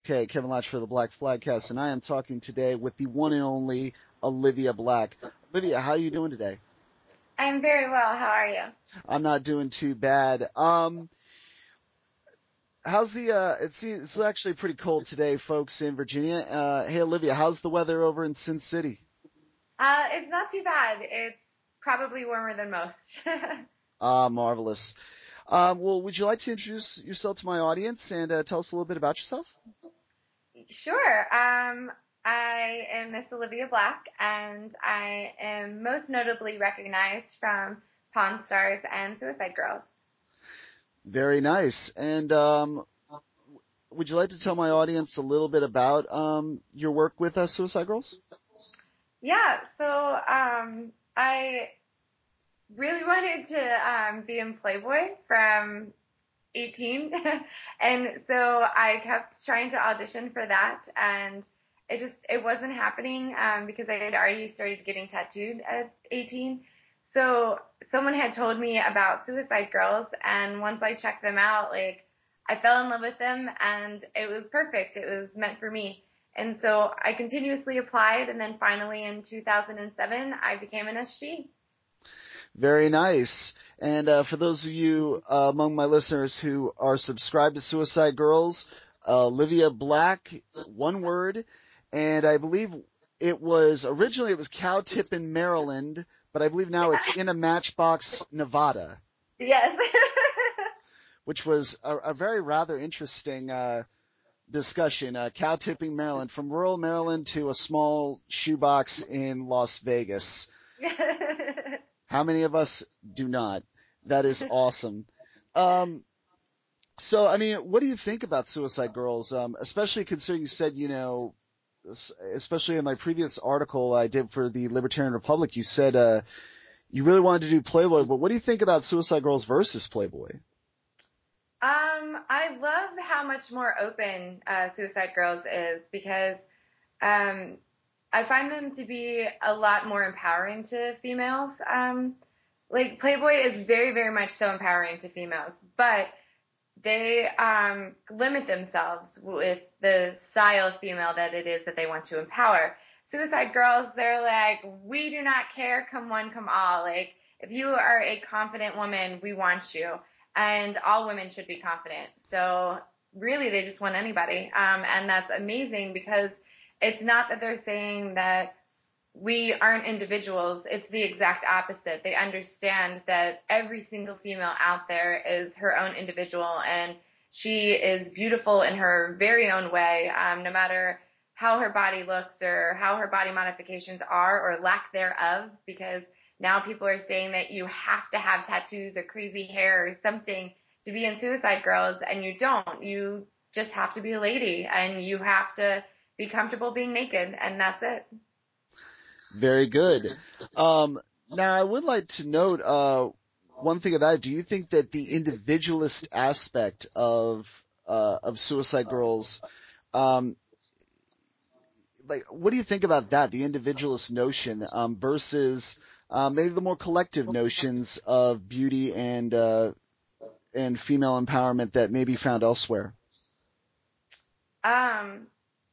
Okay, Kevin Latch for the Black Flagcast, and I am talking today with the one and only Olivia Black. Olivia, how are you doing today? I'm very well. How are you? I'm not doing too bad. How's it's actually pretty cold today, folks, in Virginia. Hey, Olivia, how's the weather over in Sin City? It's not too bad. It's probably warmer than most. Ah, marvelous. Well, would you like to introduce yourself to my audience and tell us a little bit about yourself? Sure. I am Miss Olivia Black, and I am most notably recognized from Pawn Stars and Suicide Girls. Very nice. And would you like to tell my audience a little bit about your work with Suicide Girls? Yeah, so I really wanted to be in Playboy from 18. And so I kept trying to audition for that, and it wasn't happening because I had already started getting tattooed at 18. So someone had told me about Suicide Girls, and once I checked them out, like, I fell in love with them, and it was perfect. It was meant for me. And so I continuously applied, and then finally in 2007 I became an SG. Very nice. And for those of you among my listeners who are subscribed to Suicide Girls, Olivia Black, one word, and I believe originally it was Cow Tip in Maryland, but I believe now it's in a Matchbox, Nevada, Yes. which was a very rather interesting discussion. Cow tipping Maryland, from rural Maryland to a small shoebox in Las Vegas. How many of us do not? That is awesome. So, I mean, what do you think about Suicide Girls? Especially considering you said, especially in my previous article I did for the Libertarian Republic, you said, you really wanted to do Playboy, but what do you think about Suicide Girls versus Playboy? I love how much more open Suicide Girls is because I find them to be a lot more empowering to females. Like Playboy is very, very much so empowering to females, but they limit themselves with the style of female that it is that they want to empower. Suicide Girls, they're like, we do not care, come one, come all. Like, if you are a confident woman, we want you. And all women should be confident. So really, they just want anybody. And that's amazing because it's not that they're saying that we aren't individuals. It's the exact opposite. They understand that every single female out there is her own individual, and she is beautiful in her very own way, no matter how her body looks or how her body modifications are or lack thereof, because now people are saying that you have to have tattoos or crazy hair or something to be in Suicide Girls, and you don't. You just have to be a lady, and you have to be comfortable being naked, and that's it. Very good. Now I would like to note, one thing about it. Do you think that the individualist aspect of Suicide Girls, like, what do you think about that? The individualist notion, versus, maybe the more collective notions of beauty and female empowerment that may be found elsewhere? Um,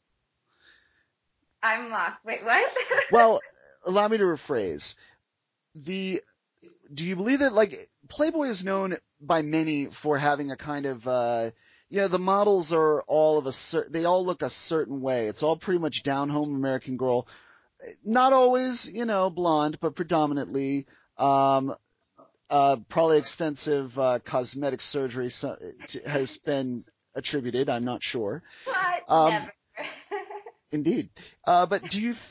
I'm lost. Wait, what? Well, allow me to rephrase. Do you believe that, like, Playboy is known by many for having a kind of, the models are all they all look a certain way. It's all pretty much down home American girl. Not always, blonde, but predominantly, probably extensive, cosmetic surgery has been attributed. I'm not sure. What? Um, Never. indeed. But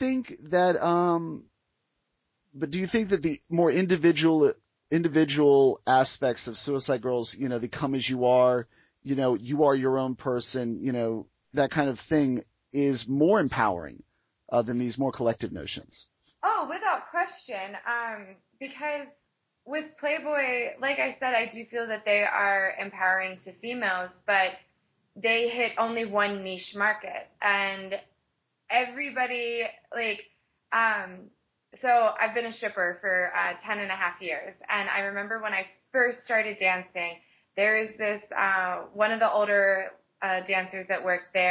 do you think that the more individual aspects of Suicide Girls, the come as you are, you are your own person, that kind of thing is more empowering than these more collective notions? Oh, without question. Because with Playboy, like I said, I do feel that they are empowering to females, but they hit only one niche market. And everybody, like, so I've been a stripper for 10 and a half years. And I remember when I first started dancing, there is this, one of the older dancers that worked there.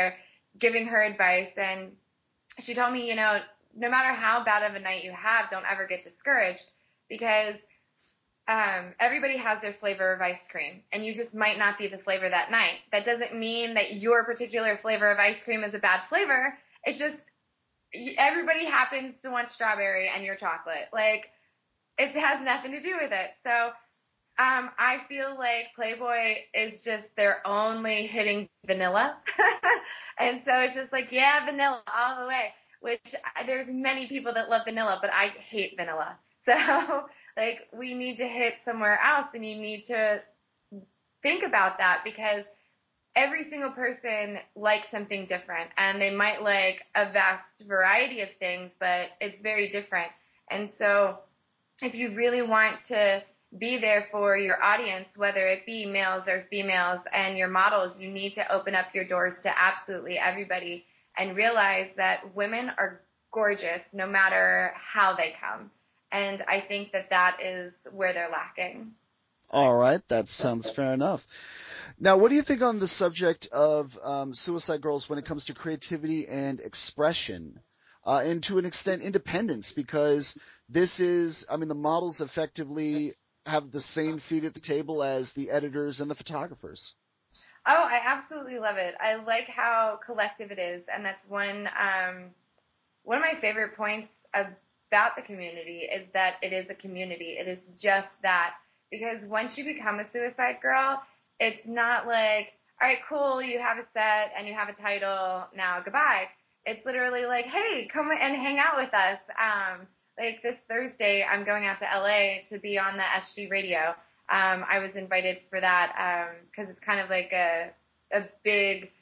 giving her advice, and she told me, no matter how bad of a night you have, don't ever get discouraged, because everybody has their flavor of ice cream, and you just might not be the flavor that night. That doesn't mean that your particular flavor of ice cream is a bad flavor. It's just everybody happens to want strawberry and your chocolate. Like, it has nothing to do with it. So I feel like Playboy is just, they're only hitting vanilla. And so it's just like, yeah, vanilla all the way, which there's many people that love vanilla, but I hate vanilla. So like, we need to hit somewhere else, and you need to think about that, because every single person likes something different, and they might like a vast variety of things, but it's very different. And so if you really want to be there for your audience, whether it be males or females, and your models, you need to open up your doors to absolutely everybody and realize that women are gorgeous no matter how they come. And I think that that is where they're lacking. All right, that sounds fair enough. Now, what do you think on the subject of Suicide Girls when it comes to creativity and expression, and to an extent independence? Because the models effectively have the same seat at the table as the editors and the photographers. Oh, I absolutely love it. I like how collective it is, and that's one of my favorite points about the community is that it is a community. It is just that, because once you become a Suicide Girl, it's not like, all right, cool, you have a set and you have a title, now goodbye. It's literally like, hey, come and hang out with us. Like this Thursday, I'm going out to LA to be on the SG radio. I was invited for that because it's kind of like a big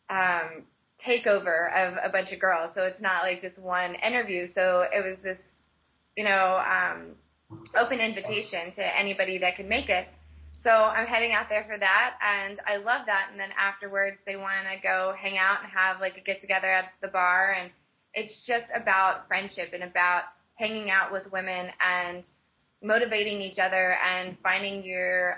takeover of a bunch of girls. So it's not like just one interview. So it was this, open invitation to anybody that could make it. So I'm heading out there for that, and I love that. And then afterwards, they want to go hang out and have like a get together at the bar, and it's just about friendship and about hanging out with women and motivating each other and finding your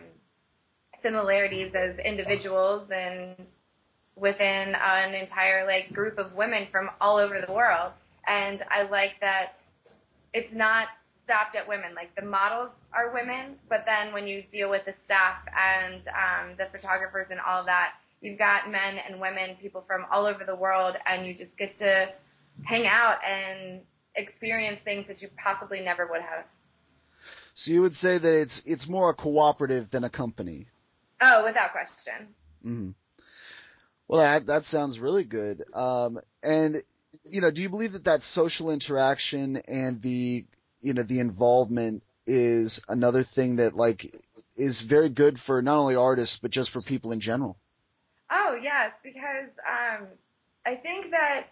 similarities as individuals and within an entire like group of women from all over the world. And I like that it's not stopped at women. Like, the models are women, but then when you deal with the staff and the photographers and all of that, you've got men and women, people from all over the world, and you just get to hang out and experience things that you possibly never would have. So you would say that it's more a cooperative than a company? Oh, without question. Mm-hmm. Well, that sounds really good. And do you believe that social interaction and the involvement is another thing that like is very good for not only artists but just for people in general? Oh, yes, because I think that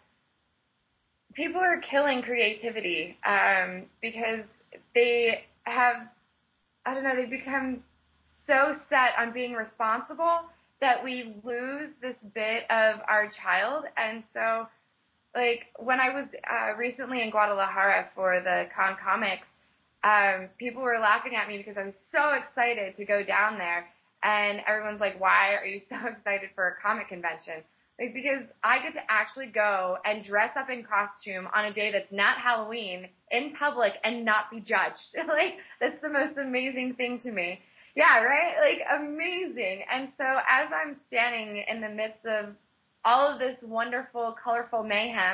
people are killing creativity because they have, I don't know, they've become so set on being responsible that we lose this bit of our child. And so, like, when I was recently in Guadalajara for the Con Comics, people were laughing at me because I was so excited to go down there. And everyone's like, why are you so excited for a comic convention? Like, because I get to actually go and dress up in costume on a day that's not Halloween in public and not be judged. Like, that's the most amazing thing to me. Yeah, right? Like, amazing. And so as I'm standing in the midst of all of this wonderful, colorful mayhem,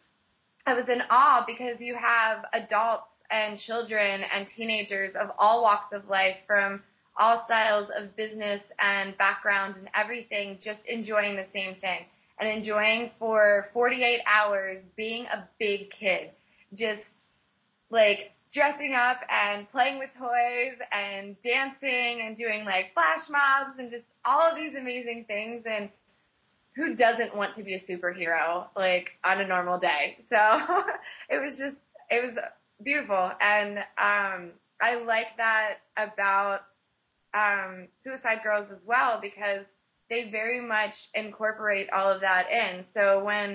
I was in awe because you have adults and children and teenagers of all walks of life from all styles of business and backgrounds and everything, just enjoying the same thing and enjoying for 48 hours being a big kid, just like dressing up and playing with toys and dancing and doing like flash mobs and just all of these amazing things. And who doesn't want to be a superhero like on a normal day? So it was beautiful. And I like that about Suicide Girls as well, because they very much incorporate all of that in. So when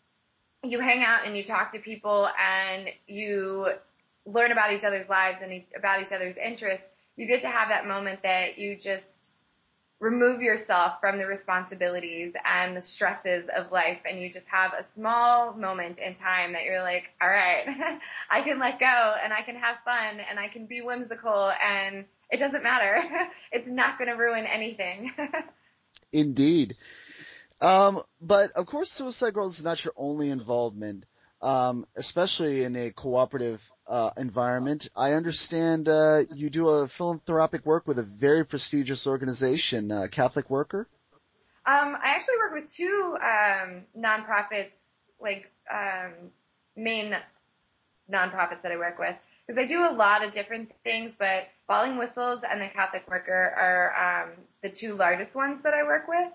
you hang out and you talk to people and you learn about each other's lives and about each other's interests, you get to have that moment that you just remove yourself from the responsibilities and the stresses of life, and you just have a small moment in time that you're like, all right, I can let go and I can have fun and I can be whimsical and it doesn't matter. It's not going to ruin anything. Indeed. But of course, Suicide Girls is not your only involvement, especially in a cooperative environment. I understand you do a philanthropic work with a very prestigious organization, Catholic Worker. I actually work with two nonprofits, like main nonprofits that I work with, because I do a lot of different things, but Falling Whistles and the Catholic Worker are the two largest ones that I work with.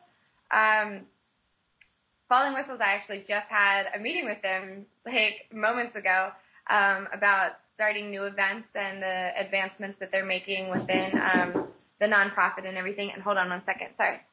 Falling Whistles, I actually just had a meeting with them like moments ago about starting new events and the advancements that they're making within the nonprofit and everything. And hold on one second, sorry.